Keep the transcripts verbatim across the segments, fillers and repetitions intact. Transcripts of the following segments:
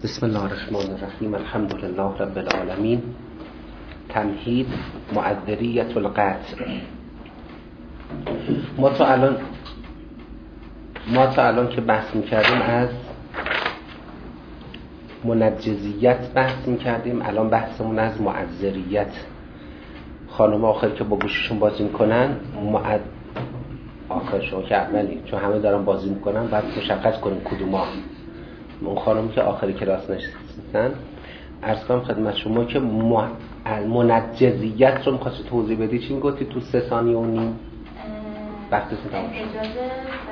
بسم الله الرحمن الرحیم. الحمد لله رب العالمین. تمهید معذریت القطع. ما تا الان ما تا الان که بحث میکردیم از منجزیت بحث میکردیم، الان بحثمون از معذریت. خانم آخر که با گوششون بازی میکنن، معد... آخر شما که اولی، چون همه دارن بازی میکنن باید مشخص کنیم کدوم ها. اون خانمی که آخری کلاس نشستن، عرض کنم خدمت شما که منجزیت رو میخواستی توضیح بدی. چی میگفتی تو سه ثانیه و نیم؟ وقتتون تمام شد. اجازه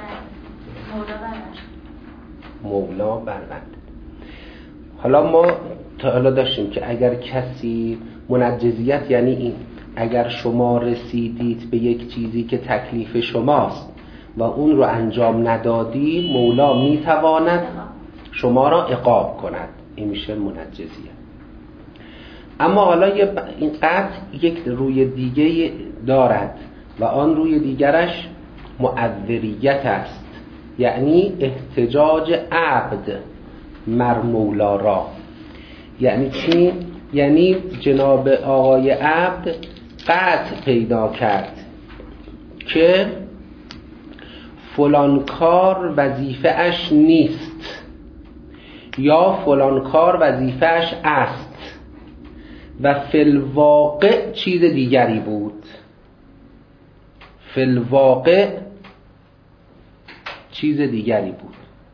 مولا بربند. مولا بربند. حالا ما تا حالا داشتیم که اگر کسی منجزیت یعنی این، اگر شما رسیدید به یک چیزی که تکلیف شماست و اون رو انجام ندادی، مولا میتواند شما را عقاب کند. این میشه منجزیت. اما حالا این قطع یک روی دیگه دارد و آن روی دیگرش معذریت است، یعنی احتجاج عبد مر مولا را. یعنی چی؟ یعنی جناب آقای عبد قطع پیدا کرد که فلان کار وظیفه اش نیست یا فلان کار وظیفه اش است و فی الواقع چیز دیگری بود. فی الواقع چیز دیگری بود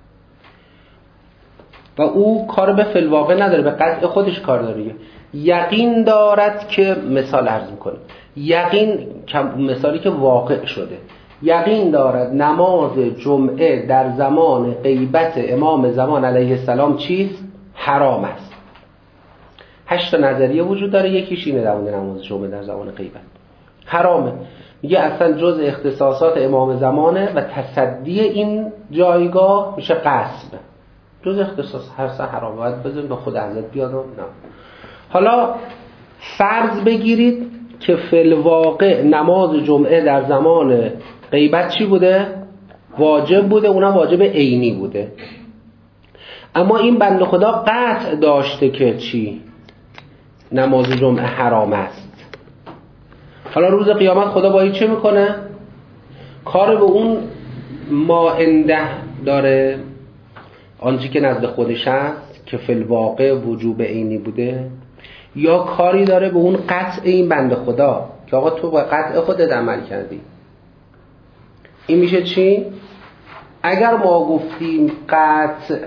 و او کار به فی الواقع نداره، به قطع خودش کار داره. یقین دارد که، مثال عرض میکنه، یقین مثالی که واقع شده، یقین دارد نماز جمعه در زمان غیبت امام زمان علیه السلام چیست؟ حرام است. هشت نظریه وجود داره، یکیش اینه در مورد نماز جمعه در زمان غیبت حرامه. میگه اصلا جز اختصاصات امام زمانه و تصدی این جایگاه میشه غصب، جز اختصاص هر حرامه. باید بذاریم به خود حضرت بیاد. نه حالا فرض بگیرید که فی الواقع نماز جمعه در زمان غیبت چی بوده؟ واجب بوده، اونم واجب عینی بوده. اما این بنده خدا قطع داشته که چی؟ نماز جمعه حرام است. حالا روز قیامت خدا با این چه میکنه؟ کار به اون ما عنده داره، آنچه که نزد خودش هست که فی الواقع وجوب عینی بوده، یا کاری داره به اون قطع این بنده خدا که آقا تو با قطع خودت عمل کردی. این میشه چی؟ اگر ما گفتیم قطع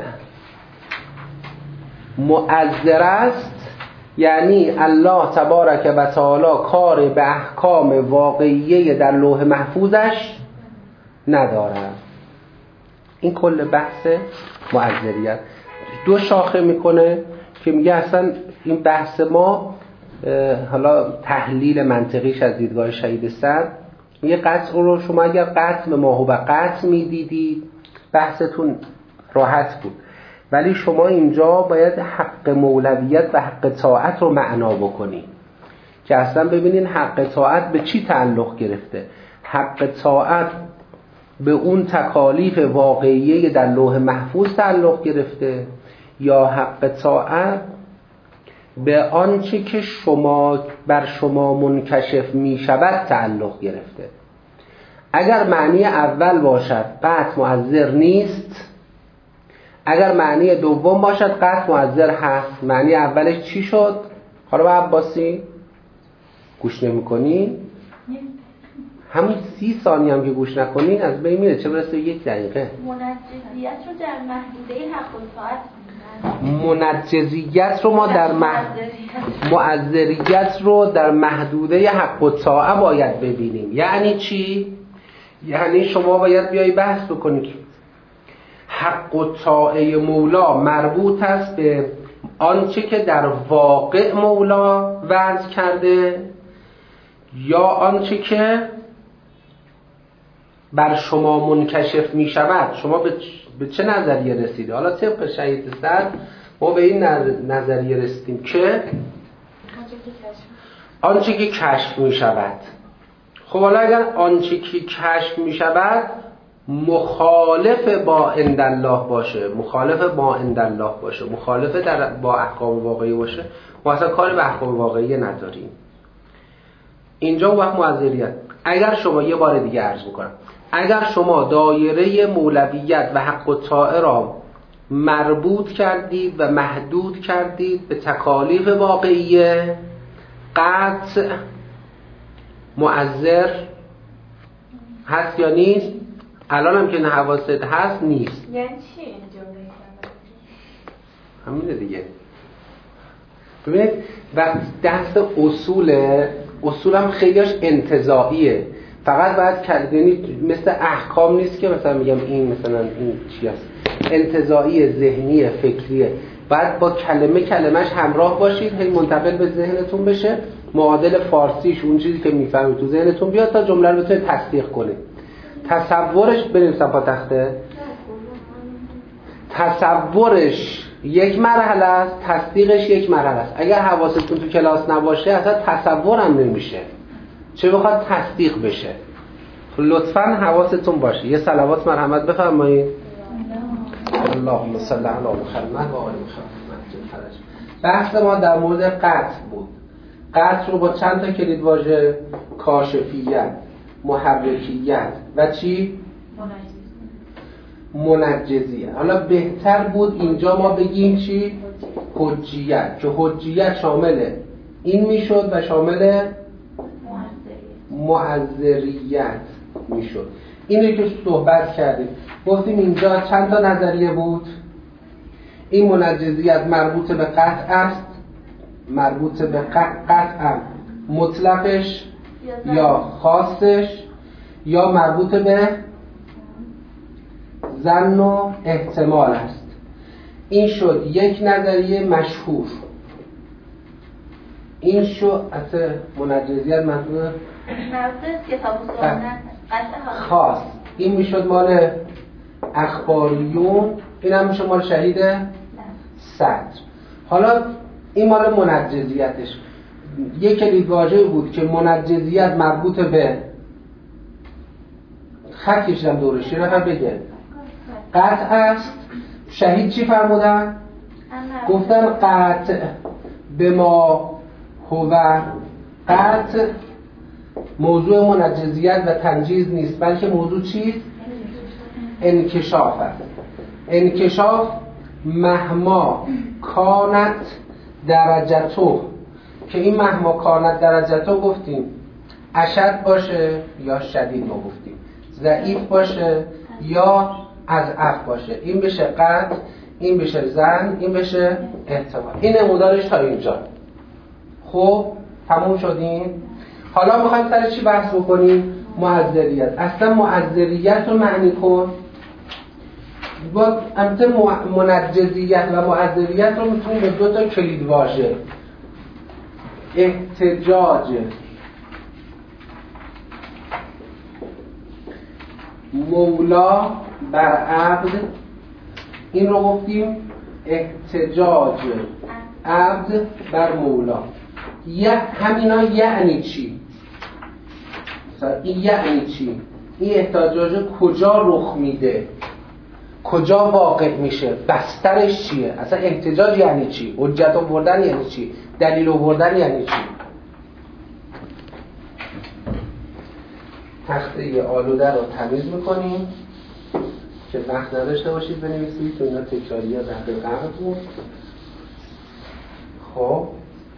مؤذر است، یعنی الله تبارک و تعالی کار به احکام واقعیه در لوح محفوظش نداره. این کل بحث مؤذریت. دو شاخه میکنه که میگه اصلا این بحث ما، حالا تحلیل منطقیش از دیدگاه شهید صدر، میگه قطع رو شما اگر قطع به ماهو و قطع میدیدید بحثتون راحت بود، ولی شما اینجا باید حق مولویت و حق طاعت رو معنا بکنید که اصلا ببینین حق طاعت به چی تعلق گرفته. حق طاعت به اون تکالیف واقعیه در لوح محفوظ تعلق گرفته یا حق طاعت به آنچه که شما بر شما منکشف می شود تعلق گرفته. اگر معنی اول باشد قطع مؤذر نیست، اگر معنی دوم باشد قطع مؤذر هست. معنی اولش چی شد؟ خانم عباسی گوش نمی کنی؟ همون سی ثانیه هم که گوش نکنین از بین میره، چه برسه یک دقیقه. منجزیت رو در محدوده حق و طاعت، منجزیت رو ما در مح... معذریت رو در محدوده حق و طاعت باید ببینیم. یعنی چی؟ یعنی شما باید بیایی بحث بکنید که حق و طاعه مولا مربوط است به آنچه که در واقع مولا وضع کرده یا آنچه که بر شما منکشف می شود. شما به به چه نظریه رسیده؟ حالا طبق شهید صدر ما به این نظریه رسیدیم که آنچه که کشف می شود. خب حالا اگر آنچه که کشف می شود مخالف با عندالله باشه، مخالف با عندالله باشه، مخالف در با احکام واقعی باشه، ما اصلا کاری به احکام واقعی نداریم. اینجا وقت معذریت. اگر شما یه بار دیگه عرض میکنم، اگر شما دایره مولویت و حق الطاعه را مربوط کردید و محدود کردید به تکالیف واقعیه، قطع مؤثر هست یا نیست؟ الان هم که حواست هست نیست. یعنی چی این جمله؟ همینه دیگه. ببینید وقتی دست اصوله، اصول هم خیلیش انتزاعیه، فقط باید کلمه مثل احکام نیست که مثلا میگم این مثلا این چی هست، انتزاعی، ذهنی، فکریه، باید با کلمه کلمش همراه باشید، هی منتقل به ذهنتون بشه، معادل فارسیش اون چیزی که میفهمید تو ذهنتون بیاد تا جمله رو بتونید تصدیق کنید. تصورش بنویسم پا تخته، تصورش یک مرحله است، تصدیقش یک مرحله است. اگر حواستون تو کلاس نباشه اصلا تصور هم نمیشه، چه بخواد تصدیق بشه. لطفاً حواستون باشه. یه صلوات مرحمت بفرمایید. اللهم صل علی محمد و آل محمد. بحث ما در مورد قطع بود. قطع رو با چند تا کلید واژه، کاشفیت، محرکیت و چی؟ منجزیت. حالا بهتر بود اینجا ما بگیم چی؟ حجیت، که حجیت شامل این میشد و شامل معذریت میشد. اینو که صحبت کردیم، گفتیم اینجا چند تا نظریه بود. این منجزیت مربوط به قطع است، مربوط به قطع مطلقش یا خاصش، یا مربوط به ظن و احتمال است. این شد یک نظریه مشهور. این شد اصلا منجزیت مربوط خاص. این میشد مال اخباریون، این هم میشه مال شهید صدر. حالا این مال منجزیتش یک کلید واژه بود که منجزیت مربوط به خط کشیدم دورش، یه نفر بگه قطع است. شهید چی فرمودن؟ گفتن قطع به ما هو قطع موضوع منجزیت و تنجیز نیست، بلکه موضوع چیست؟ انکشاف است. انکشاف مهما کانت درجتو، که این مهما کانت درجتو گفتیم اشد باشه یا شدید، ما گفتیم ضعیف باشه یا اضعف باشه، این بشه قطع، این بشه ظن، این بشه احتمال. این نمودارش تا اینجا. خب تموم شدیم. حالا میخوایم سر چی بحث بکنیم؟ معذریت. اصلا معذریت رو معنی کن. با امثال منجزیت و معذریت رو میتونیم به دو تا کلید واژه، احتجاج مولا بر عبد، این رو گفتیم احتجاج عبد بر مولا. یه همینا یعنی چی؟ این یعنی چی؟ این احتجاج کجا رخ میده؟ کجا واقع میشه؟ بسترش چیه؟ اصلا احتجاج یعنی چی؟ حجت آوردن یعنی چی؟ دلیل آوردن یعنی چی؟ تخته آلوده رو تمیز میکنیم که وقت نداشته باشید بنویسید، تو اینا تکراری ها رهبر قرد بود. خب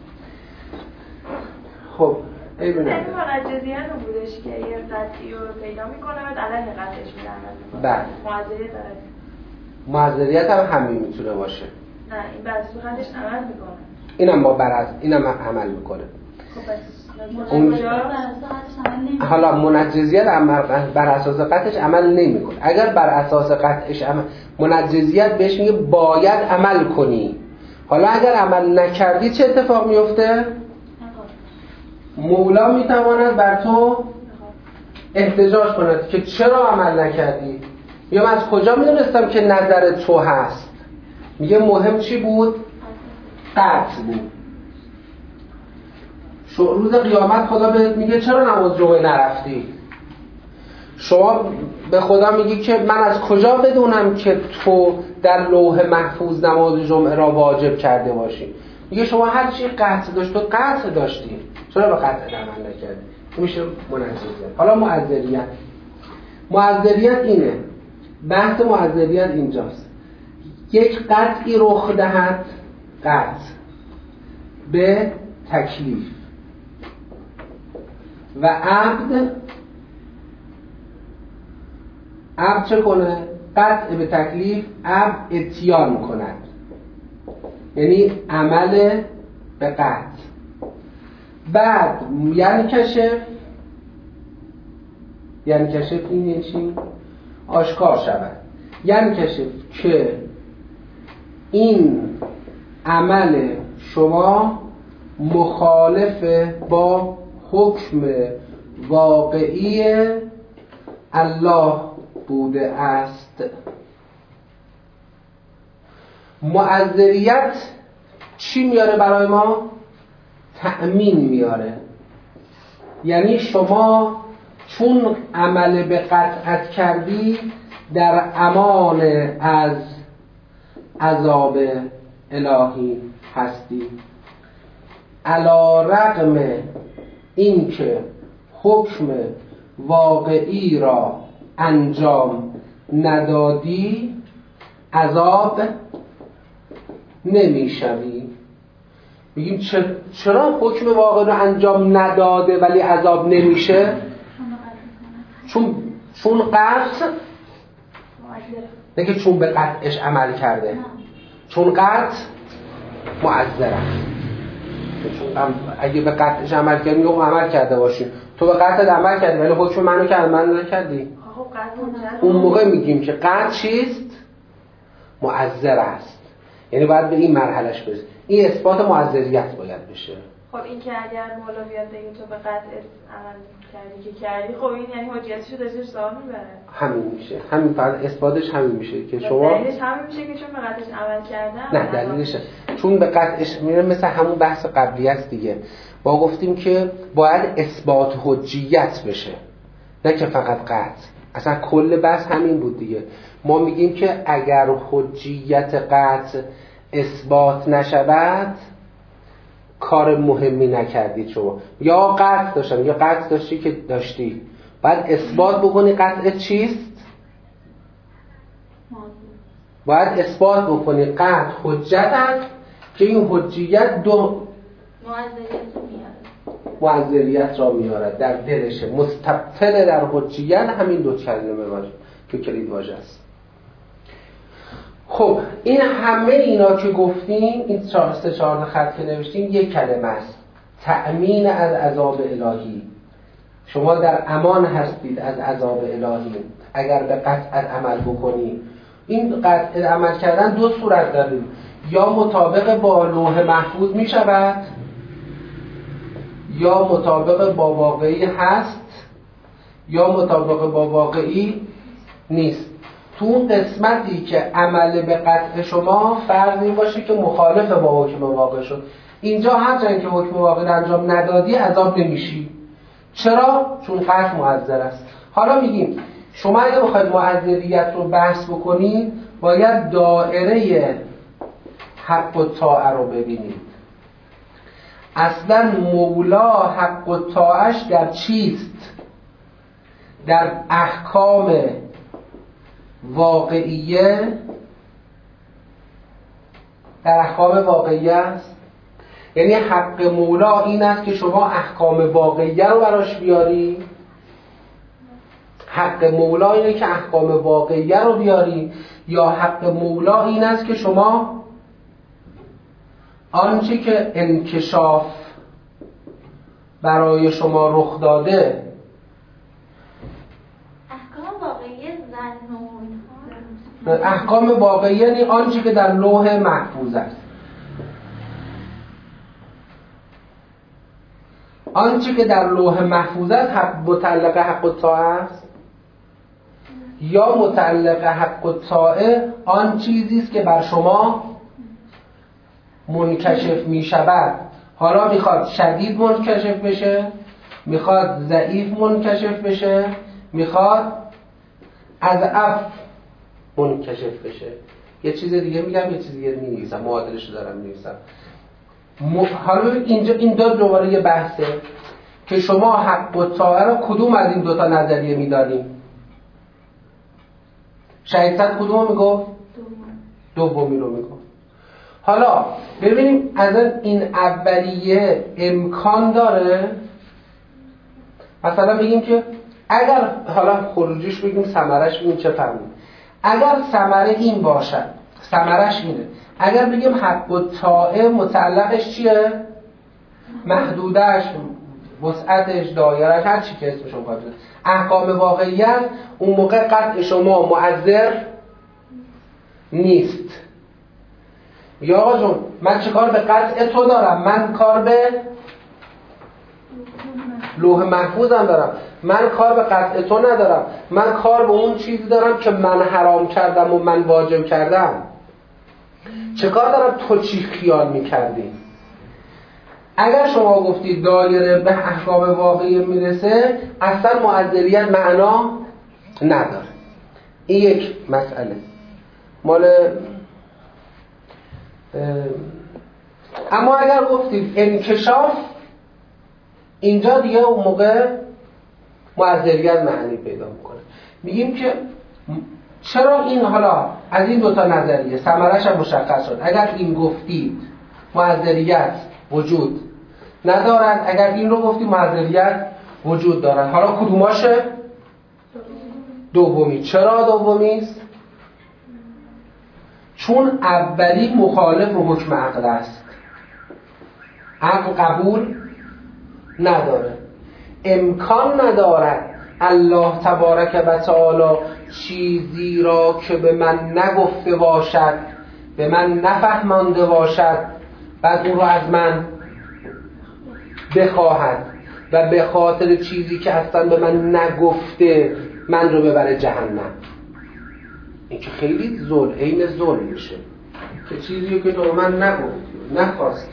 خب ببینید این منجزیت رو بودش که یه قطعی رو پیدا میکنه بعد علیه قطعش میدن. بله. معذریت داره. معذریت هم همین میتونه باشه. نه این بر اساس قطعش عمل میکنه. اینم با بر از اینم عمل میکنه. خب پس اون حالا منجزیت بر اساس قطعش عمل نمیکنه. اگر بر اساس قطعش عمل، منجزیت بهش میگه باید عمل کنی. حالا اگر عمل نکردی چه اتفاق میفته؟ مولا میتواند بر تو احتجاج کند که چرا عمل نکردی؟ یا من از کجا میدونستم که نظر تو هست؟ میگه مهم چی بود؟ قطع بود. روز قیامت خدا بهت میگه چرا نماز جمعه نرفتی؟ شما به خدا میگی که من از کجا بدونم که تو در لوح محفوظ نماز جمعه را واجب کرده باشی؟ میگه شما هر چی قطع داشت تو قطع داشتی، چرا به قطع عمل نکردی؟ میشه منزلیت. حالا معذریت معذریت اینه، بحث معذریت اینجاست. یک قطعی رخ دهد، قطع به تکلیف و عبد عبد چه کنه؟ قطع به تکلیف، عبد اتیان کند، یعنی عمل به قطع. بعد یعنی کشف، یعنی کشف این یعنی چی؟ آشکار شود. یعنی کشف که این عمل شما مخالف با حکم واقعی الله بوده است. معذریت چی میاره برای ما؟ تأمین میاره. یعنی شما چون عمل به قطعت کردی در امان از عذاب الهی هستی، علی رغم این که حکم واقعی را انجام ندادی عذاب نمیشوی. میگیم چرا حکم واقعی را انجام نداده ولی عذاب نمیشه؟ چون چون قطع نه که چون به قطعش عمل کرده، چون قطع معذر است. چون اگه به قطعش عمل کردی میگم عمل کرده باشی، تو به قطعت عمل کردی ولی حکم منو که عمل نکردی. اون موقع میگیم که قطع چیست؟ معذر است. یعنی باید به این مرحلهش برسیم. این اثبات معذریت باید بشه. خب این که اگر مولا بیاد بگه تو به قطع عمل کردی که کردی، خب این یعنی حجیتشو داشته سوال میبره. همین میشه. همین فقط اثباتش همین میشه که شما دلیلش همین میشه که چون به قطعش عمل کردن. نه دلیلش چون به قطعش میره مثل همون بحث قبلی است دیگه. با گفتیم که باید اثبات حجیت بشه، نه که فقط قطع. اصلا کل بحث همین بود دیگه. ما میگیم که اگر حجیت قطع اثبات نشود کار مهمی نکردید شما. یا قطع داشتم یا قطع داشتی که داشتی، باید اثبات بکنی قطع چیست؟ باید اثبات بکنی قطع حجت است که این حجیت دو معذریت را میارد در دلشه، مستبطل در حجیت. همین دو کلمه باشه که کلید واژه است. خب این همه اینا که گفتیم، این سه چهار خط که نوشتیم یک کلمه است: تأمین از عذاب الهی. شما در امان هستید از عذاب الهی اگر به قطعت عمل بکنید. این قطعت عمل کردن دو صورت داره: یا مطابق با لوح محفوظ می شود یا مطابق با واقعی هست یا مطابق با واقعی نیست. تو اون قسمتی که عمل به قطع شما فرض این باشه که مخالف با حکم واقع شد. اینجا هرچند که حکم واقع انجام ندادی عذاب نمیشی. چرا؟ چون قطع معذر است. حالا میگیم شما اگه بخواید معذریت رو بحث بکنید باید دایره حق و طاعه رو ببینید. اصلا مولا حق و طاعهش در چیست؟ در احکام واقعیه، در احکام واقعیه است. یعنی حق مولا این است که شما احکام واقعیه رو براش بیاری. حق مولا اینه که احکام واقعیه رو بیاری، یا حق مولا این است که شما آنچه که انکشاف برای شما رخ داده احکام واقعیه زن احکام واقعی یعنی آنچه که در لوح محفوظ است. آنچه که در لوح محفوظ است حق متعلق حق و طاعه است، یا متعلق حق و طاعه آن چیزی است که بر شما منکشف می شود. حالا میخواد شدید منکشف بشه، میخواد ضعیف منکشف بشه، میخواد از اف منکشف بشه. یه چیز دیگه میگم، یه چیز دیگه می‌نویسم، معادلش رو دارم می‌نویسم. م... حالا ببین اینجا این دو دوباره یه بحثه که شما حق و طاعه رو کدوم از این دوتا نظریه می‌داریم؟ شهید صد کدوم رو میگفت؟ دومی رو میگفت. حالا ببینیم از این اولیه امکان داره مثلا بگیم که اگر حالا خروجیش بگیم ثمرش بگیم چه فهمیم. اگر ثمره این باشد، ثمرش اینه، اگر بگیم حق و طاعه متعلقش چیه؟ محدودش، وسعتش، دایرش، هر چی که اسمشون باشه، احکام واقعیت، اون موقع قطع شما مؤثر نیست. یا آقا جون من چه کار به قطع تو دارم؟ من کار به لوح محفوظم دارم. من کار به قطع تو ندارم. من کار به اون چیزی دارم که من حرام کردم و من واجب کردم. چه کار دارم تو چی خیال میکردی؟ اگر شما گفتید دایره به احکام واقعی میرسه، اصلا معذریت معنا نداره. این یک مسئله مال. اما اگر گفتید انکشاف، اینجا دیگه اون موقع معذریت معنی پیدا میکنه. میگیم که چرا این حالا از این دوتا نظریه ثمرش هم مشخص شد. اگر این گفتید معذریت وجود ندارد، اگر این رو گفتید معذریت وجود دارد. حالا کدوماشه؟ دومی. چرا دومی است؟ چون اولی مخالف رو حکم عقل است. عقل قبول نداره. امکان ندارد الله تبارک و تعالی چیزی را که به من نگفته باشد، به من نفهمانده باشد، بعد اون رو از من بخواهد و به خاطر چیزی که اصلا به من نگفته من رو ببره جهنم. این که خیلی ظلم، عین ظلم میشه که چیزی که تو من نگفتی، نخواستی.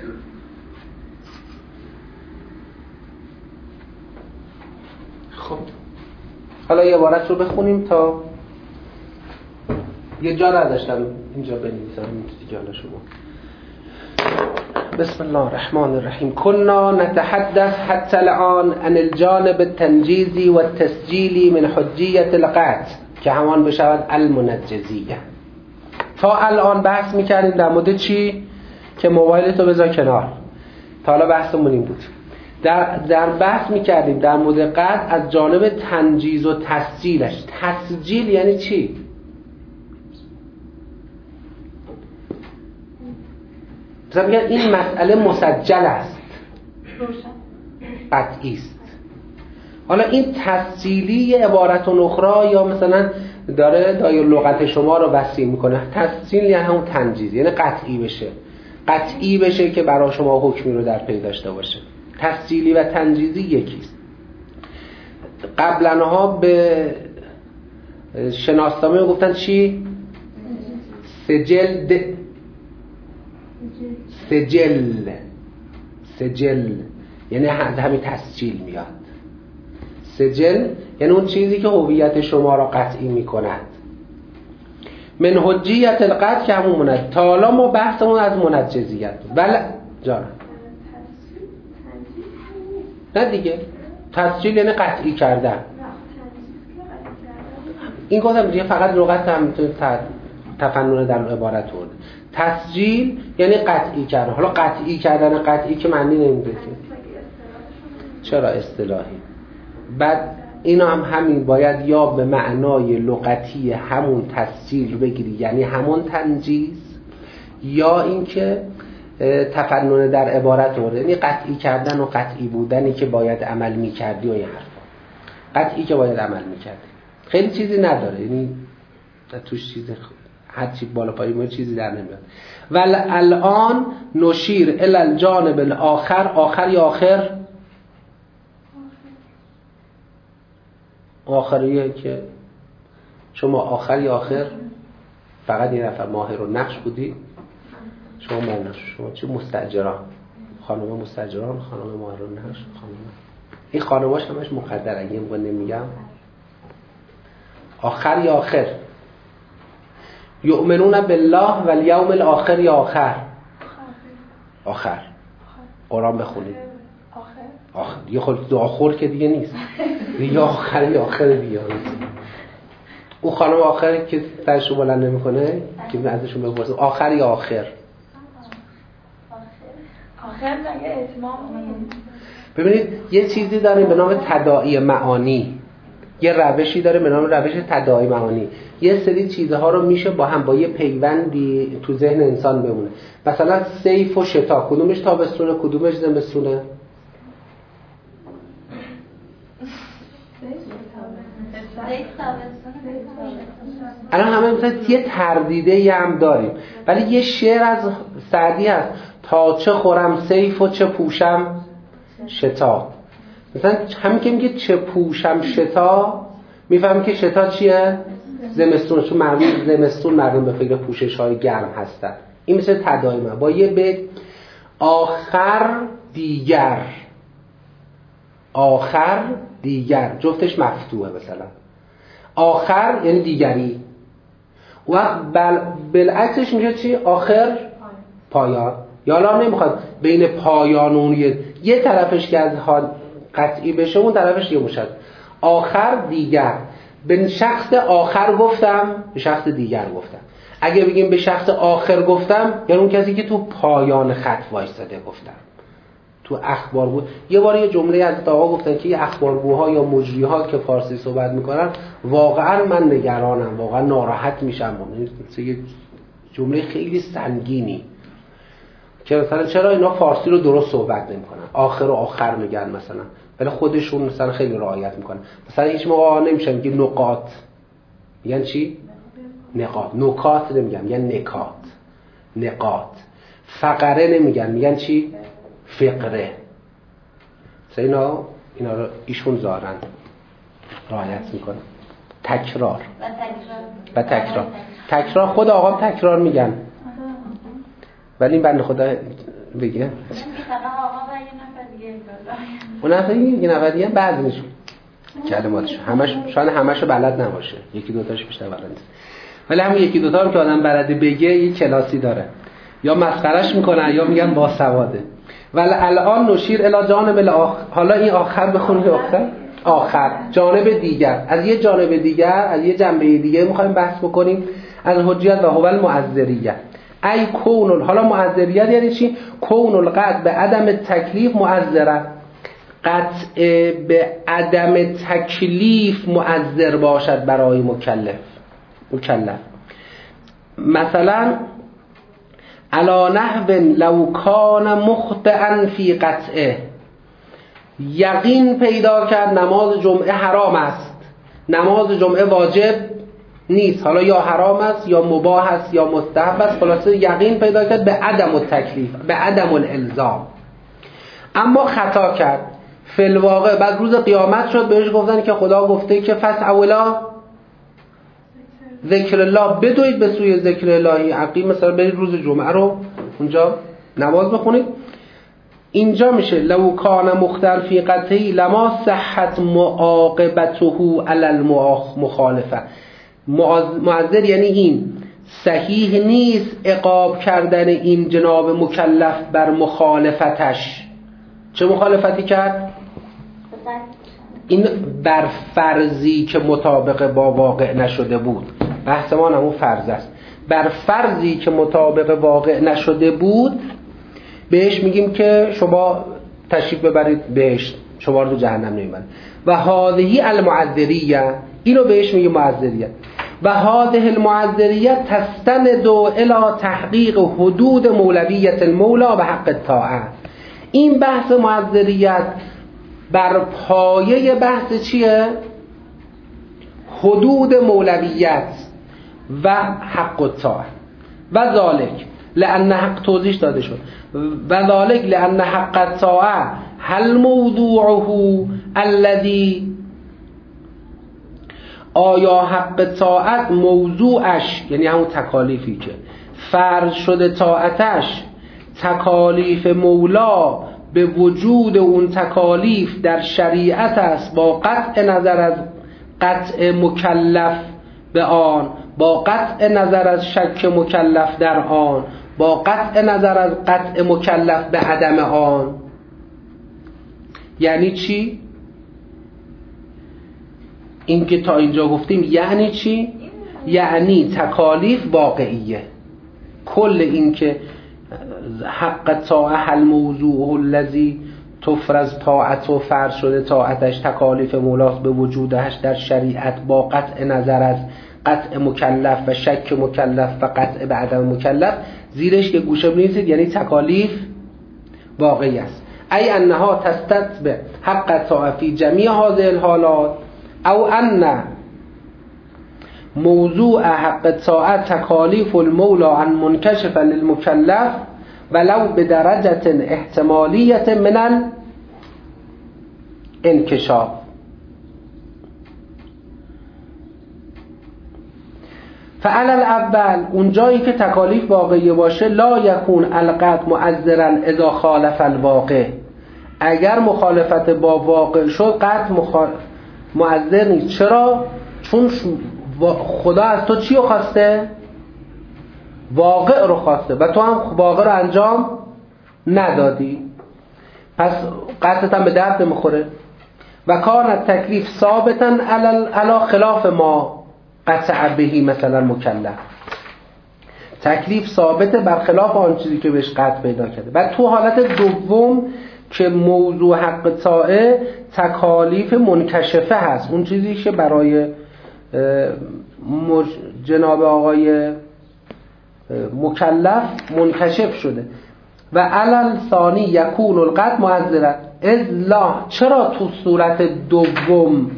خب حالا یه عبارت رو بخونیم تا یه جا نداشتم اینجا بنویسم دیگه. حالا شما بسم الله الرحمن الرحیم. كنا نتحدث حتى الآن عن الجانب التنجیزی و التسجیلی من حجیت القطع که همان بشود المنجزیه. تا الان بحث میکردیم در مورد چی؟ که موبایلتو بذار کنار. تا حالا بحثمون این بود. در, در بحث میکردیم در مورد قطع از جانب تنجیز و تسجیلش. تسجیل یعنی چی؟ مثلا میگن این مسئله مسجل است، قطعی است. حالا این تسجیلی یه عبارت اخرى یا مثلا داره دایر لغت شما رو وسیع میکنه. تسجیل یعنی همون تنجیز، یعنی قطعی بشه، قطعی بشه که برای شما حکمی رو در پی داشته باشه. تسجیلی و تنجیزی یکیست. قبلنها به شناسنامه گفتن چی؟ سجل د... سجل سجل یعنی همین تسجیل میاد. سجل یعنی اون چیزی که هویت شما را قطعی میکند. من حجیت القطع که همون منجز. تا حالا ما بحثمون از منجزیت ولی جانم نه دیگه. تسجیل یعنی قطعی کردن. این گفتم دیگه فقط لغت هم تفنن در عبارت بود. تسجیل یعنی قطعی کردن. حالا قطعی کردن قطعی که معنی نمیده که چرا اصطلاحی. بعد اینا هم همین باید یا به معنای لغتی همون تسجیل بگیری یعنی همون تنجیز، یا اینکه تفنن در عبارت ورده یعنی قطعی کردن و قطعی بودنی که باید عمل میکردی و این حرفا. قطعی که باید عمل میکردی خیلی چیزی نداره، یعنی توش چیزی هر چی بالا پایی ما چیزی در نمیاد. ول الان نشیر الی الجانب الاخر. آخر یا آخر؟ آخریه که شما آخر یا آخر فقط یه نفر ماهر و نقش بودی. شما ماهر نقش، شما چه مستاجران، خانم مستاجران، خانم ماهر و نقش، خانم این خانماش همش مقدر. اگه موقع نمیگم آخر یا آخر؟ یؤمنون بالله و الیوم الاخر یا آخر؟ آخر. قرآن بخونید. آخر. آخر. یه خود دعا خور که دیگه نیست. یا آخر یا آخر دیگه نیست. اون خانم آخر که سرشو بلند نمیکنه که ازشون بپرسه آخر یا آخر؟ آخر مگه اتمام نیست؟ ببینید یه چیزی داریم به نام تداعی معانی، یه روشی داره به نام روش تداعی معانی. یه سری چیزها رو میشه با هم با یه پیوندی تو ذهن انسان بمونه. مثلا صیف و شتا، کدومش تابستونه کدومش زمستونه؟ الان همه مثلا یه تردیده هم داریم، ولی یه شعر از سعدی هست: تا چه خورم صیف و چه پوشم شتا. مثلا همین که میگه چه پوشم شتا، میفهمیم که شتا چیه؟ زمستون. چون مردم زمستون مردم به فکر پوشش های گرم هستن. این مثل تداعی با یه بیت آخر دیگر، آخر دیگر جفتش مفتوحه. مثلا آخر یعنی دیگری، و بل بالعکسش میشه چی؟ آخر پایان. یا الان نمیخواد بین پایان و اون یه, یه طرفش که از حال قطعی بشه اون طرفش یه مشد. آخر دیگر، به شخص آخر گفتم به شخص دیگر گفتم. اگه بگیم به شخص آخر گفتم یعنی اون کسی که تو پایان خط وایساده گفتم. تو اخبار بود یه بار یه جمله از آقا گفتن که یه اخبارگوها یا مجریها که فارسی صحبت میکنن واقعا من نگرانم، واقعا ناراحت میشم. یه جمله خیلی سنگینی که مثلا چرا اینا فارسی رو درست صحبت نمیکنن، آخر و آخر میگن مثلا، ولی خودشون مثلا خیلی رعایت میکنن. مثلا هیچ موقع نمیشه میگه نقاط، میگن چی؟ نقاط. نکات نمیگن، میگن نکات. نقاط. فقره نمیگن، میگن چی؟ فقره. مثلا اینا اینا رو ایشون زارن رعایت میکنن. تکرار و تکرار. تکرار خود آقام تکرار میگن، ولی این بنده خدا بگه اون نفر یه نفر دیگه بعد میشه کلماتش همش شاید همشو بلد نباشه، یکی دوتاش بیشتر بلد نیست، ولی همون یکی دوتا رو که آدم بلده بگه یه کلاسی داره، یا مسخرهش میکنن یا میگن باسواده. ولی الان نشیر الی جانب الاخر. حالا این آخر بخونید آخر آخر جانب دیگر، از یه جانب دیگر، از یه جنبه دیگه میخوایم بحث بکنیم از حجیت و هو المعذریه. ای کون، حالا معذریت یعنی چی؟ کون القطع به عدم تکلیف معذره، قطع به عدم تکلیف معذر باشد برای مکلف. مکلف مثلا علی نحو لو کان مخطئا فی قطعه، یقین پیدا کرد نماز جمعه حرام است، نماز جمعه واجب نیست، حالا یا حرام است یا مباح است یا مستحب است، خلاصه یقین پیدا کرد به عدم التکلیف، به عدم الالزام، اما خطا کرد. فی الواقع بعد روز قیامت شد بهش گفتن که خدا گفته که فسعوا الی ذکر الله، بدوید به سوی ذکر الهی. عقیم مثلا برید روز جمعه رو اونجا نماز بخونید. اینجا میشه لو کان مختل فی قطعی لما صحت معاقبته علی المخالفه. معذر یعنی این صحیح نیست عقاب کردن این جناب مکلف بر مخالفتش. چه مخالفتی کرد؟ این بر فرضی که مطابق با واقع نشده بود. بحث ما همون فرض است. بر فرضی که مطابق واقع نشده بود بهش میگیم که شما تشریف ببرید بهشت، شما رو جهنم نمیبرید. و هذه المعذریه، اینو بهش میگیم معذریه. و هذه المعذریه تستند الی تحقیق حدود مولویت المولا و حق الطاعه. این بحث معذریت بر پایه بحث چیه؟ حدود مولویت و حق الطاعه. و ذالک لأن حق توضیح داده شد. و ذالک لأن حق الطاعه هل موضوعه الذي، آیا حق طاعت موضوعش یعنی همون تکالیفی که فرض شده طاعتش تکالیف مولا به وجود اون تکالیف در شریعت است با قطع نظر از قطع مکلف به آن، با قطع نظر از شک مکلف در آن، با قطع نظر از قطع مکلف به عدم آن. یعنی چی؟ این که تا اینجا گفتیم یعنی چی؟ یعنی تکالیف واقعیه. کل این که حق طاعه الموضوع الذی تفرض طاعت و فرض شده طاعتش تکالیف مولاست به وجودش در شریعت با قطع نظر از قطع مکلف و شک مکلف و قطع به عدم مکلف، زیرش که گوشه بنویسید یعنی تکالیف واقعی است. ای انها تستتبع حق طاعه فی جمیع هذه الحالات، او ان موضوع حق طاعه تکالیف المولا عن منکشف للمکلف ولو بدرجه احتمالیه من الانکشاف. فعل الاول، اون جایی که تکالیف واقعی باشه، لا یکون القطع معذرا اذا خالف الواقع، اگر مخالفت با واقع شد قطع مخال... معذر نیست. چرا؟ چون خدا از تو چی رو خواسته؟ واقع رو خواسته و تو هم واقع رو انجام ندادی، پس قطعت هم به درد میخوره. و کان تکلیف ثابتا علی خلاف ما قطع بهی مثلا مکلف، تکلیف ثابته برخلاف آن چیزی که بهش قطع پیدا کرده. و تو حالت دوم که موضوع حق طاعه تکالیف منکشفه هست، اون چیزی که برای جناب آقای مکلف منکشف شده. و علل ثانی یکون القطع معذرا اذ لا، چرا تو صورت دوم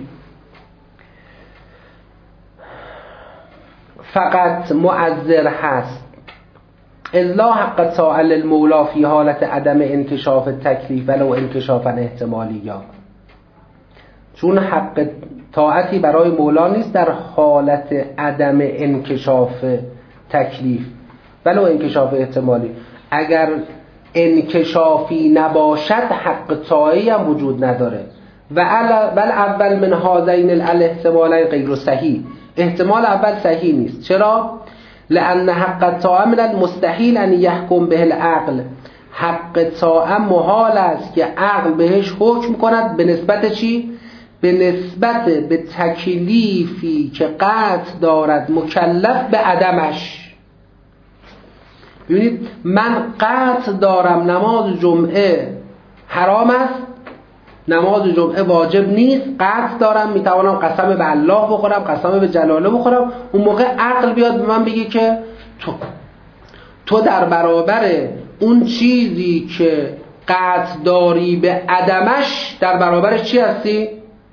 فقط معذر هست؟ اذ لا حق طاعه للمولا فی حالت عدم انکشاف تکلیف ولو انکشافا احتمالیا، چون حق طاعتی برای مولا نیست در حالت عدم انکشاف تکلیف ولو انکشاف احتمالی. اگر انکشافی نباشد حق طاعی هم وجود نداره. و بل اول من هذین الاحتمالین غیر صحیح، احتمال اول صحیح نیست. چرا؟ لأن حق طاعه من المستحیل ان یحکم به العقل، حق طاعه محال است که عقل بهش حکم کند. به نسبت چی؟ به نسبت به تکلیفی که قطع دارد مکلف به عدمش. ببینید من قطع دارم نماز جمعه حرام است، نماز جمعه واجب نیست، قطع دارم، میتوانم قسم به الله بخورم، قسم به جلاله بخورم. اون موقع عقل بیاد به من بگه که تو تو در برابر اون چیزی که قطع داری به عدمش در برابرش چی هستی؟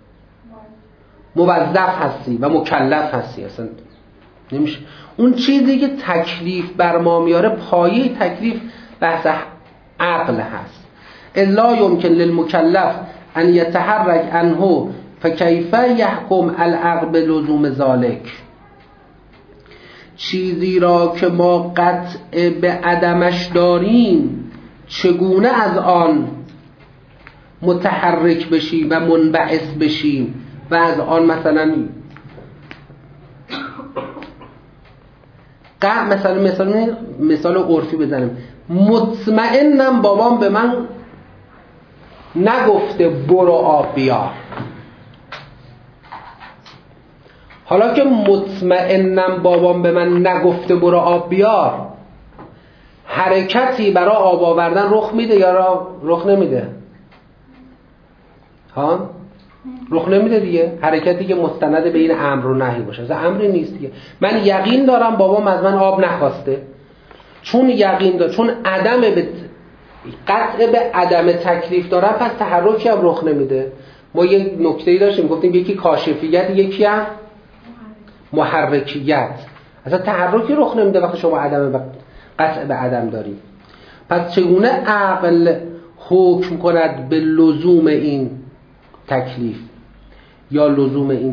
موظف هستی و مکلف هستی. اصلا نمیشه. اون چیزی که تکلیف بر ما میاره، پایه تکلیف بحث عقل هست. الا یمکن للمکلف ان یتحرک عنه فکیف یحکم العقل بلزوم ذالک، چیزی را که ما قطع به عدمش داریم چگونه از آن متحرک بشیم و منبعث بشیم و از آن مثلا قطع مثلا مثلا مثال عرفی بزنیم، مطمئنم بابام به من نگفته برو آب بیار. حالا که مطمئنم بابام به من نگفته برو آب بیار، حرکتی برای آب آوردن رخ میده یا رخ نمیده؟ ها؟ رخ نمیده دیگه. حرکتی که مستند به این امر و نهی باشه، اصلا امری نیست دیگه. من یقین دارم بابام از من آب نخواسته، چون یقین دارم، چون عدم به قطع به عدم تکلیف دارم، پس تحرکی هم رخ نمیده. ما یک نکته‌ای داشتیم گفتیم یکی کاشفیت، یکی هم محرکیت. اصلا تحرکی رخ نمیده وقتی شما عدم به قطع به عدم دارید. پس چگونه عقل حکم کند به لزوم این تکلیف یا لزوم این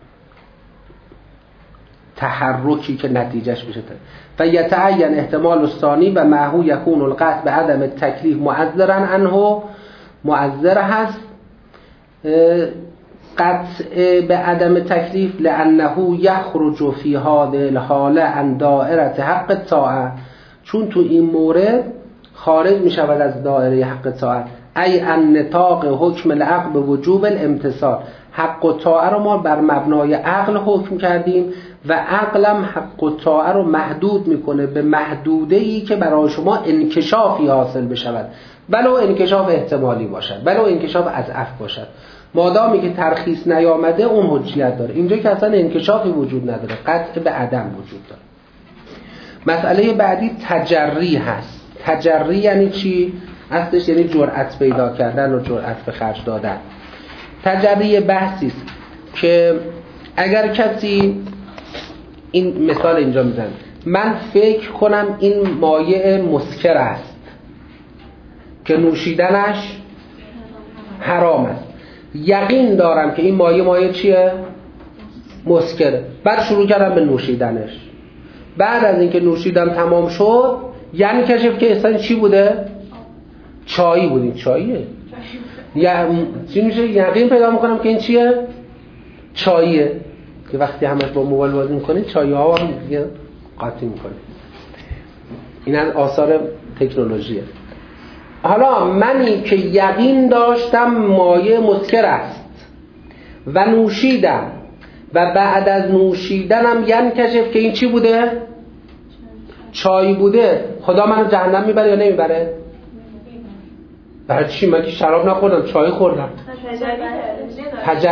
تحرکی که نتیجهش بشه؟ فیتعین احتمال الثانی و معه یکون القطع به عدم تکلیف معذرا عنه، معذر هست قطع به عدم تکلیف لانه یخرج فی هذه الحاله عن دائره حق الطاعه، چون تو این مورد خارج می شود از دایره حق طاعت. ای ان نطاق حکم العقل به وجوب الامتثال، حق و طاعه رو ما بر مبنای عقل حکم کردیم و عقلم حق و طاعه رو محدود میکنه به محدوده‌ای که برای شما انکشافی حاصل بشود، ولو انکشاف احتمالی باشد، ولو انکشاف اضعف باشد. مادامی که ترخیص نیامده اون حجیت داره. اینجا که اصلا انکشافی وجود نداره، قطع به عدم وجود داره. مسئله بعدی تجری هست. تجری یعنی چی؟ اصلش یعنی جرأت پیدا کردن و جرأت به خرج دادن. تجری بحثی است که اگر کسی این مثال اینجا میزنه، من فکر کنم این مایع مسکر است که نوشیدنش حرام است، یقین دارم که این مایع مایع چیه؟ مسکره، بعد شروع کردم به نوشیدنش. بعد از اینکه نوشیدم تمام شد، یعنی کشف که اصلا چی بوده؟ چایی بود. این چاییه یا چی میشه؟ یقین پیدا میکنم که این چیه؟ چاییه. که وقتی همش با موبایل بازی میکنید چایی ها هم دیگه قاطی میکنید. این از آثار تکنولوژیه. حالا منی که یقین داشتم مایع مسکر است و نوشیدم و بعد از نوشیدنم یعنی کشف که این چی بوده؟ چای بوده. خدا منو جهنم میبره یا نمیبره؟ برای چی؟ من که شراب نخوردم، چای خوردم. تجربه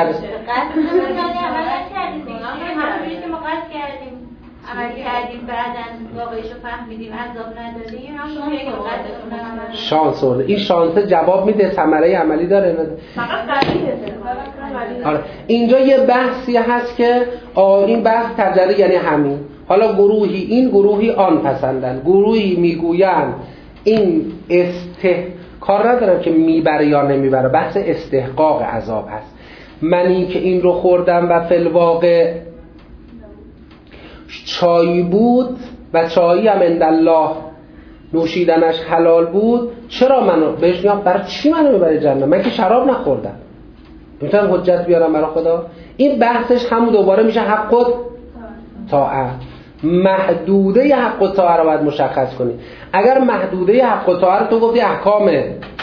عمل کردیم، بعداً واقعیشو فهمیدیم، عذاب ندادیم، همون یک وقت شانس آورده. این شانس جواب میده، ثمره عملی داره نداره؟ فقط قضیه. آره. اینجا یه بحثی هست که این بحث تجربه یعنی همین. حالا گروهی این گروهی آن پسندن، گروهی میگوین این استه کار ندارم که میبره یا نمیبره، بحث استحقاق عذاب هست. منی که این رو خوردم و فی الواقع چای بود و چایی هم عندالله نوشیدنش حلال بود، چرا منو بهش میگم برای چی منو میبره جنت؟ من که شراب نخوردم. میتونم حجت بیارم برای خدا؟ این بحثش همون دوباره میشه حق و طاعت. محدوده حق و طاعت رو باید مشخص کنی. اگر محدوده حق و طاعت رو تو گفتی احکام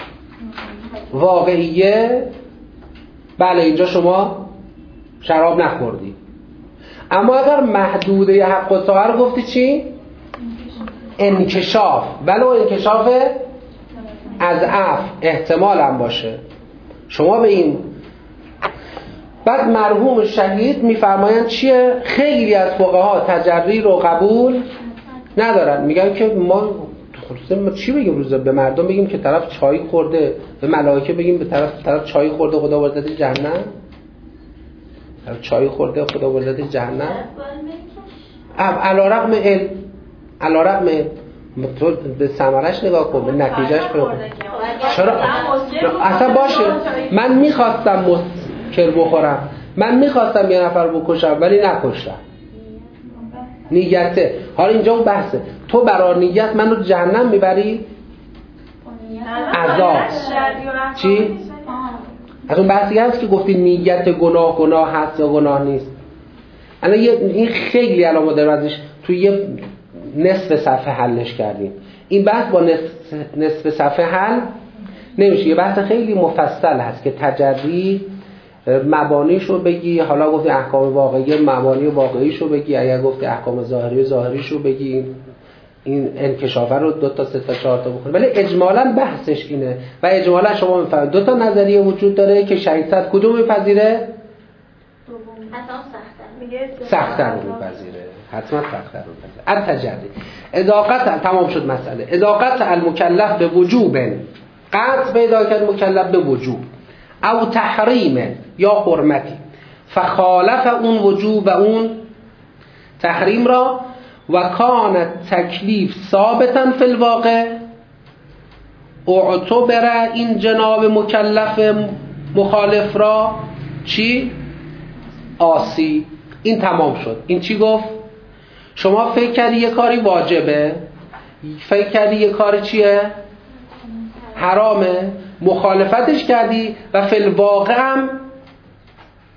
واقعیه، بله اینجا شما شراب نخوردی. اما اگر محدوده حق و طاعت رو گفتی چی؟ انکشاف، ولو انکشاف اضعف احتمال هم باشه، شما به این. بعد مرحوم شهید میفرمایند چیه؟ خیلی از فقها تجری رو قبول ندارن، میگن که ما ما چی بگیم روزا به مردم بگیم که طرف چای خورده، به ملائکه بگیم به طرف طرف چای خورده خدا برده جهنم، طرف چای خورده خدا برده جهنم. علی رغم علم، علی رغم تو به ثمرش نگاه کن، به نتیجهش نگاه کن. چرا اصلا باشه من میخواستم مسکر بخورم، من میخواستم یه نفر بکشم ولی نکشتم، نیته. حالا اینجا اون بحثه، تو برای نیت منو جهنم میبری؟ عذاب چی؟ از اون بحثی هست که گفتی نیت گناه گناه هست یا گناه نیست. الان این خیلی علامه داره ازش توی یه نصف صفحه حلش کردیم. این بحث با نصف, نصف صفحه حل نمیشه. یه بحث خیلی مفصل هست که تجری مبانیشو بگی، حالا گفتی احکام واقعی مبانی واقعیشو بگی، اگر گفتی احکام ظاهری ظاهریشو بگی، این انکشافه رو دو تا سه تا چهار تا بخونی. ولی اجمالاً بحثش اینه و اجمالاً شما میفهمید دو تا نظریه وجود داره که شهید صد کدوم میپذیره؟ سخت‌تر رو میپذیره، حتما سخت‌تر رو میپذیره. التجری اضاقت تمام شد مسئله. اضاقت المکلف به وجوب، قطع پیدا کرد مکلف به وجوب او تحریم یا حرمتی، فخالف اون وجوب و اون تحریم را و کان تکلیف ثابتا فی الواقع، اعتبر این جناب مکلف مخالف را چی؟ آسی. این تمام شد. این چی گفت؟ شما فکر کردی یه کاری واجبه، فکر کردی یه کاری چیه؟ حرامه، مخالفتش کردی و فی الواقع هم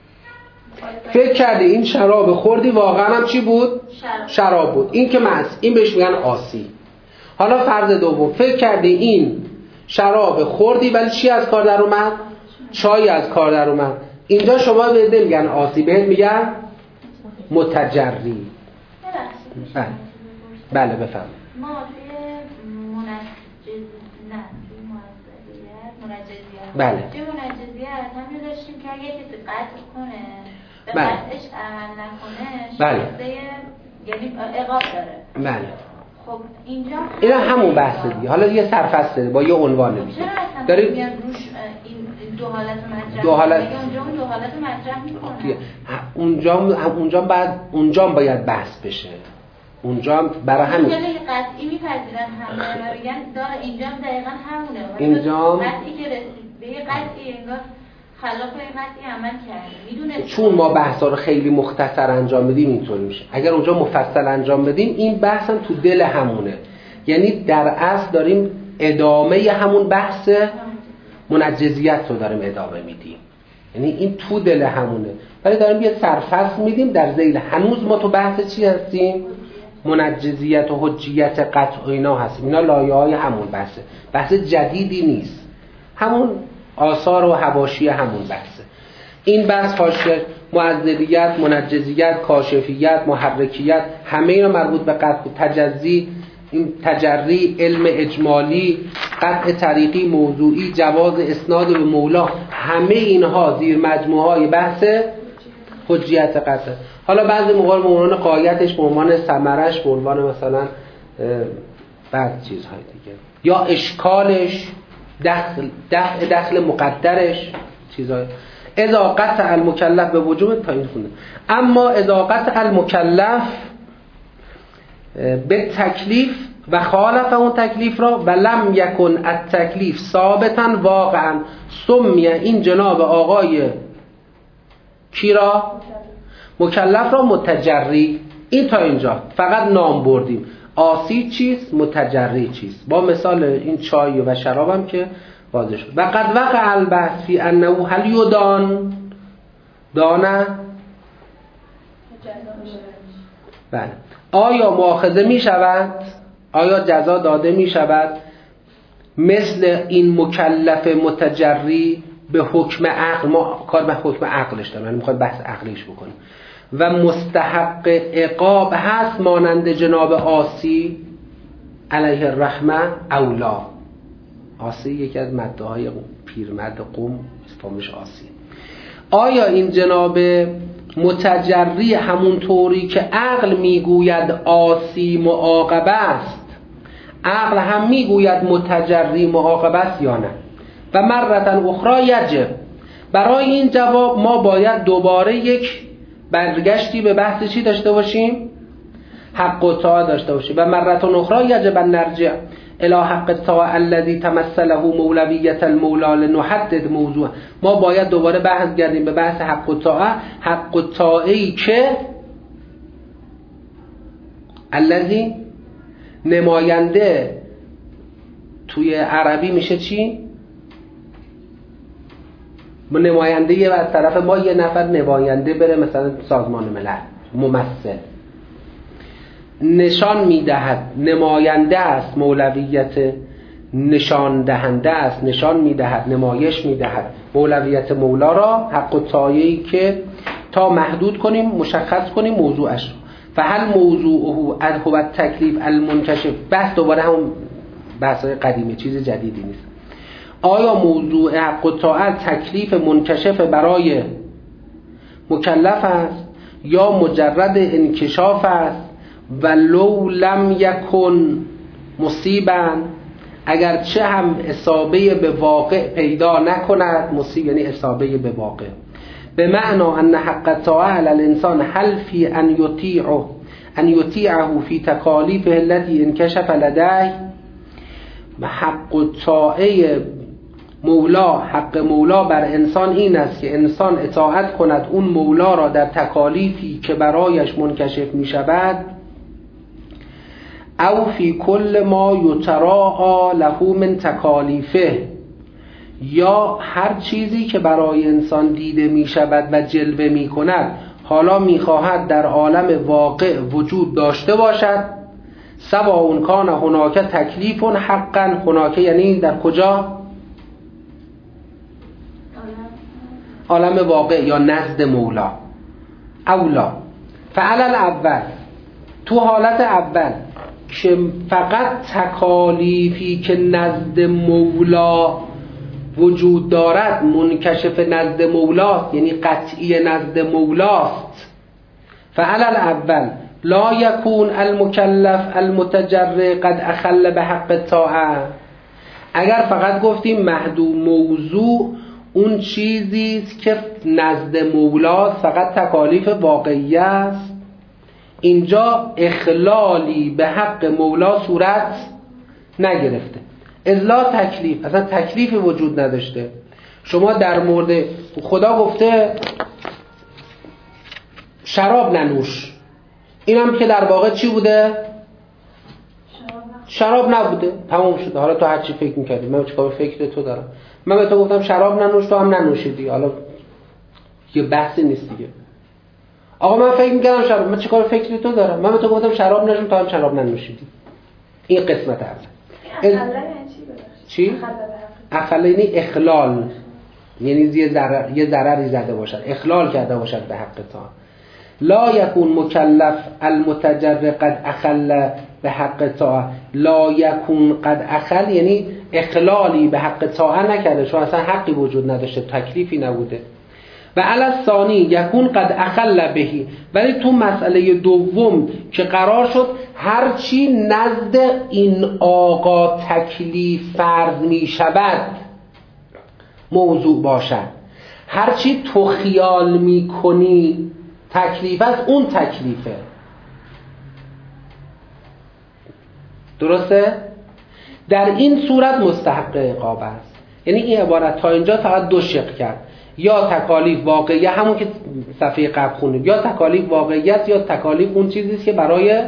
فکر کردی این شراب خوردی واقعا هم چی بود؟ شراب, شراب بود. این که معصی، این بهش میگن عاصی. حالا فرض دوم، فکر کردی این شراب خوردی ولی چی از کار در اومد؟ چای از کار در اومد. اینجا شما بهت نمیگن عاصی، بهت میگن متجری. بله بله بفهم. ما توی منجز نه توی منجزیت منجزیت بله توی منجزیت همین داشتیم که اگه کسی قطع کنه به بله. قطعش عمل نکنه بله. شایسته یعنی عقاب داره. بله خب اینجا اینا همون بحث دیگه. حالا یه سرفصله با یه عنوان دیگه. چرا اصلا دارید میان روش این دو حالت مطرح دو حالت میگه اونجا اون دو حالت مطرح میکنه. اونجا اونجا بعد اونجا باید بحث بشه. اونجا برای همین خیلی قطعی میپذیرن همه و میگن داره اینجا دقیقاً همونه. اینجا قطعی که رسید به یه قطعی انگار خلاف قطعی عمل کرده. میدونه چون ما بحثا رو خیلی مختصر انجام بدیم اینطوری میشه. اگر اونجا مفصل انجام بدیم این بحث هم تو دل همونه. یعنی در اصل داریم ادامه همون بحث منجزیت رو داریم ادامه میدیم. یعنی این تو دل همونه. ولی داریم یه سرفصل میدیم در ذیل. هنوز ما تو بحث چی هستیم؟ منجزیت و حجیت قطع و اینا هستیم. اینا لایه های همون بحثه. بحث جدیدی نیست. همون آثار و حواشی همون بحثه. این بحث حاشیه معذریت، منجزیت، کاشفیت، محرکیت همه اینا مربوط به قطع تجزی، این تجری، علم اجمالی، قطع طریقی، موضوعی، جواز اسناد به مولا، همه اینها زیر مجموعه های بحث حجیت قطع. حالا بعضی موقع به عنوان غایتش، به عنوان ثمرش، به عنوان مثلا بعض چیزهای دیگه، یا اشکالش، دخل دفع دخل مقدرش، چیزهای. اذا قطع المکلف به وجوب تا این خونده. اما اذا قطع المکلف به تکلیف و خالف اون تکلیف را و لم یکن التکلیف ثابتا واقعا سمی این جناب آقای کی را؟ مکلف را متجری. این تا اینجا فقط نام بردیم. عاصی چیست؟ متجری چیست؟ با مثال این چای و شرابم که واضح شد. و قد وقع البحث فی انه هل یدان دانه. بله. آیا مؤاخذه می شود؟ آیا جزا داده می شود؟ مثل این مکلف متجری به حکم عقل. ما کار به حکم عقلش داریم، یعنی میخواد بحث عقلیش بکنیم. و مستحق عقاب هست مانند جناب عاصی علیه الرحمه اولا. عاصی یکی از مده های پیرمرد قوم اسمش عاصی. آیا این جناب متجری همون طوری که عقل میگوید عاصی معاقبه است، عقل هم میگوید متجری معاقبه است یا نه؟ و مرتن اخرى یجب. برای این جواب ما باید دوباره یک برگشتی به بحث چی داشته باشیم؟ حق و طاعه داشته باشیم. و مرتن اخرى یجب ان نرجع الى حق الطاعه الذي تمثله مولویت المولا لنحدد موضوع. ما باید دوباره بحث گردیم به بحث حق و طاعه. حق و طاعه‌ای که الذي نماینده توی عربی میشه چی؟ نماینده یه از طرف ما یه نفر نماینده بره مثلا سازمان ملل، ممثل نشان میدهد، نماینده است، مولویت نشان دهنده است، نشان میدهد، نمایش میدهد مولویت مولا را. حق و طاعه‌ای که تا محدود کنیم، مشخص کنیم موضوعش رو. فهل موضوعه از هو تکلیف المنکشف. بس دوباره همون بحث‌های قدیمی، چیز جدیدی نیست. آیا موضوع حق و طاعه تکلیف منکشف برای مکلف است یا مجرد انکشاف است؟ ولو لم یکن مصیبا، اگرچه هم اصابه به واقع پیدا نکند. مصیب یعنی اصابه به واقع. به معنا ان حق طاعه علی الانسان هل فی ان یطیعه ان یطیعه فی تکالیفه التي انکشف لدیه. حق و طاعه مولا، حق مولا بر انسان این است که انسان اطاعت کند اون مولا را در تکالیفی که برایش منکشف می شود. او فی کل ما یتراءا له من تکالیفه، یا هر چیزی که برای انسان دیده می شود و جلوه می کند حالا میخواهد در عالم واقع وجود داشته باشد. سواء کان هناک تکلیف حقا، هناک یعنی در کجا؟ عالم واقع یا نزد مولا. اولا فعل الاول، تو حالت اول که فقط تکالیفی که نزد مولا وجود دارد منکشف نزد مولاست، یعنی قطعی نزد مولاست. فعل الاول لا یکون المکلف المتجرع قد اخل به حق الطاعه. اگر فقط گفتیم محدود موضوع اون چیزیست که نزد مولاست، فقط تکالیف واقعی است، اینجا اخلالی به حق مولا صورت نگرفته. الا تکلیف، اصلا تکلیفی وجود نداشته. شما در مورد خدا گفته شراب ننوش، اینم که در واقع چی بوده؟ شراب نبوده، تمام شده. حالا تو هر چی فکر می‌کردی، من چیکار به فکر تو دارم؟ من به تو گفتم شراب ننوش، تو هم ننوشیدی. حالا یه بحثی نیست دیگه. آقا من فکر می‌کردم شراب، من چیکار به فکر تو دارم؟ من به تو گفتم شراب ننوش، تو هم شراب ننوشیدی. این قسمت اول. اخلا یعنی چی؟ چی؟ اخلا یعنی اخلال، یعنی یه ضرر یه ضرری زده باشد، اخلال کرده باشد به حق تا. لا یکون مکلف المتجرع قد اخل به حق طاعه. لا یکون قد اخل یعنی اخلالی به حق طاعه نکرده، چون اصلا حقی وجود نداشته، تکلیفی نبوده. و علی الثانی یکون قد اخل بهی. ولی تو مسئله دوم که قرار شد هر چی نزد این آقا تکلیف فرض می شود موضوع باشد، هر چی تو خیال می کنی تکلیف است، اون تکلیفه. درسته؟ در این صورت مستحق عقاب است. یعنی این عبارت تا اینجا فقط دو شق کرد، یا تکالیف واقعیه، همون که صفحه قبل خوندیم، یا تکالیف واقعیت یا تکالیف اون چیزی است که برای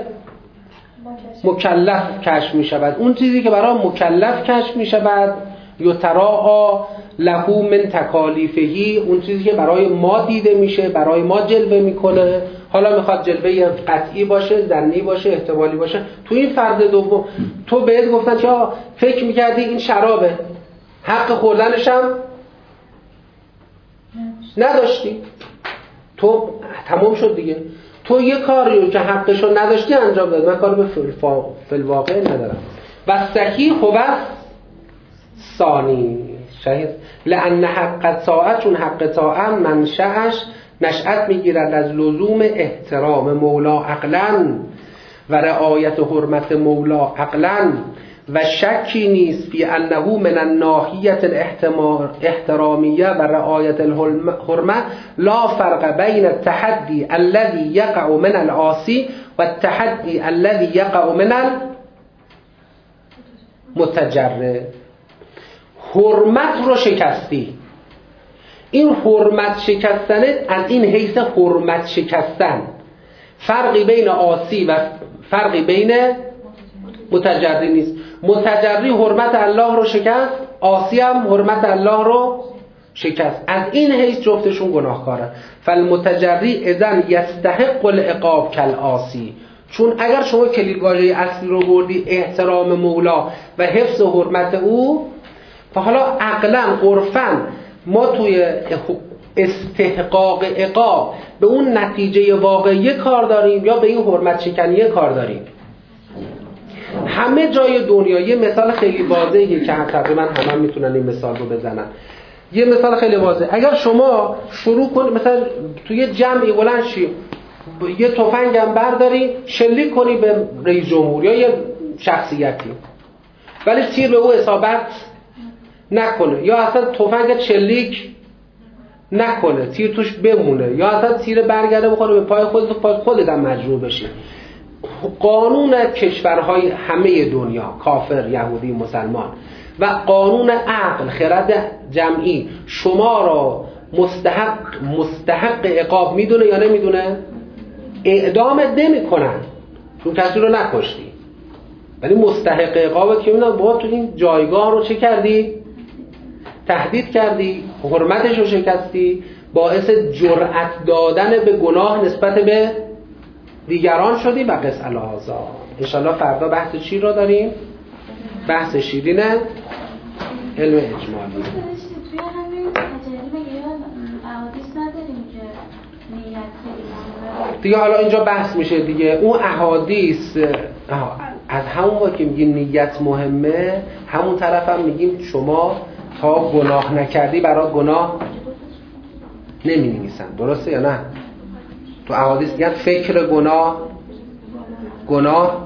مکلف کشف می شود. اون چیزی که برای مکلف کشف می شود یتراء له من تکالیفهی، اون چیزی که برای ما دیده میشه، برای ما جلوه میکنه. حالا میخواد جلوه قطعی باشه، ظنی باشه، احتمالی باشه. تو این فرض دوم تو بهت گفتن که فکر میکردی این شرابه، حق خوردنش هم نداشتی، تو تمام شد دیگه. تو یه کاری که حقشو نداشتی انجام داد. من کار به فلواقع ندارم. و صحیح هو ثانی شهید لأن حق طاعت، چون حق طاعت منشأش نشأت میگیرد از لزوم احترام مولا عقلا و رعایت حرمت مولا عقلا، و شکی نیست فی انه من الناحیت الاحترامیه و رعایت الحرمه لا فرق بین التحدی الذي یقع من العاصی و التحدی الذي یقع من المتجرع. حرمت رو شکستی، این حرمت شکستن از این حیث حرمت شکستن، فرقی بین عاصی و فرقی بین متجری نیست. متجری حرمت الله رو شکست، عاصی هم حرمت الله رو شکست، از این حیث جفتشون گناهکارن. فالمتجری اذن یستحق العقاب کالعاصی. چون اگر شما کلیدواژه اصلی رو بردی احترام مولا و حفظ حرمت او، فحالا عقلا عرفا ما توی استحقاق عقاب به اون نتیجه واقعی کار داریم یا به این حرمت شکنی کار داریم؟ همه جای دنیا. یه مثال خیلی واضحه که تقریبا همه میتونن این مثال رو بزنن. یه مثال خیلی واضح، اگر شما شروع کنی مثلا توی جمعی بلند شی یه تفنگ هم برداری شلیک کنی به رئیس جمهور یا یه شخصیتی، ولی تیر به او اصابت نکنه یا اصلا تفنگ شلیک نکنه، تیر توش بمونه یا اصلا تیر برگرده بخوره به پای خودت، پای خودت هم مجروح بشی، قانون کشورهای همه دنیا، کافر، یهودی، مسلمان و قانون عقل، خرد جمعی شما را مستحق مستحق عقاب میدونه یا نمیدونه؟ اعدامت نمی کنن چون کسی رو نکشتی، ولی مستحق عقابت که میدونن با تو این جایگاه رو چه کردی؟ تهدید کردی، حرمتش رو شکستی، باعث جرأت دادن به گناه نسبت به دیگران شدی و قس الهذا. انشالله فردا بحث چی رو داریم؟ بحث شیرین علم اجمالی. توی همین تجلی مگه احادیث نداریم که نیت خیلی دیگه حالا اینجا بحث میشه دیگه. اون احادیث از همون وقت که میگیم نیت مهمه، همون طرف هم میگیم شما تا گناه نکردی برای گناه نمی نویسن. درسته یا نه؟ تو احادیث میگن فکر گناه گناه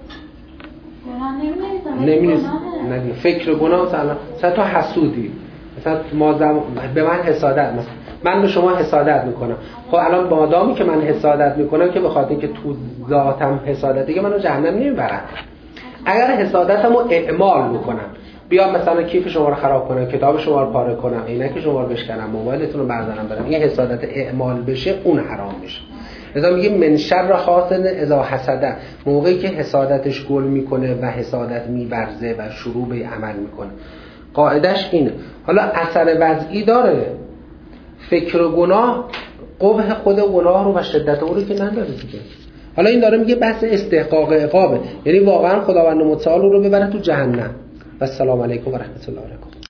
نمی نویسن. نه فکر گناه مثلا مثلا تو حسودی، مثلا ما زم... به من حسادت، مثلا من به شما حسادت میکنم. خب الان مادامی که من حسادت میکنم که به خاطر اینکه تو ذاتم حسادت، دیگه منو جهنم نمیبرن. اگر حسادتمو اعمال میکنم، بیام مثلا کیف شما رو خراب کنم، کتاب شما رو پاره کنم، عینک شما رو بشکنم، موبایلتون رو بردارم برم، این حسادت اعمال بشه، اون حرام میشه. لذا میگه من شر حاسد اذا حسد، موقعی که حسادتش گل میکنه و حسادت میبرزه و شروع به عمل میکنه. قاعدش اینه. حالا اثر وضعی داره. فکر و گناه قبح خود گناه رو و شدت اون رو که نداره دیگه. حالا این داره میگه بحث استحقاق عقابه، یعنی واقعا خداوند متعال رو ببره تو جهنم. و السلام علیکم و رحمت الله و برکاته.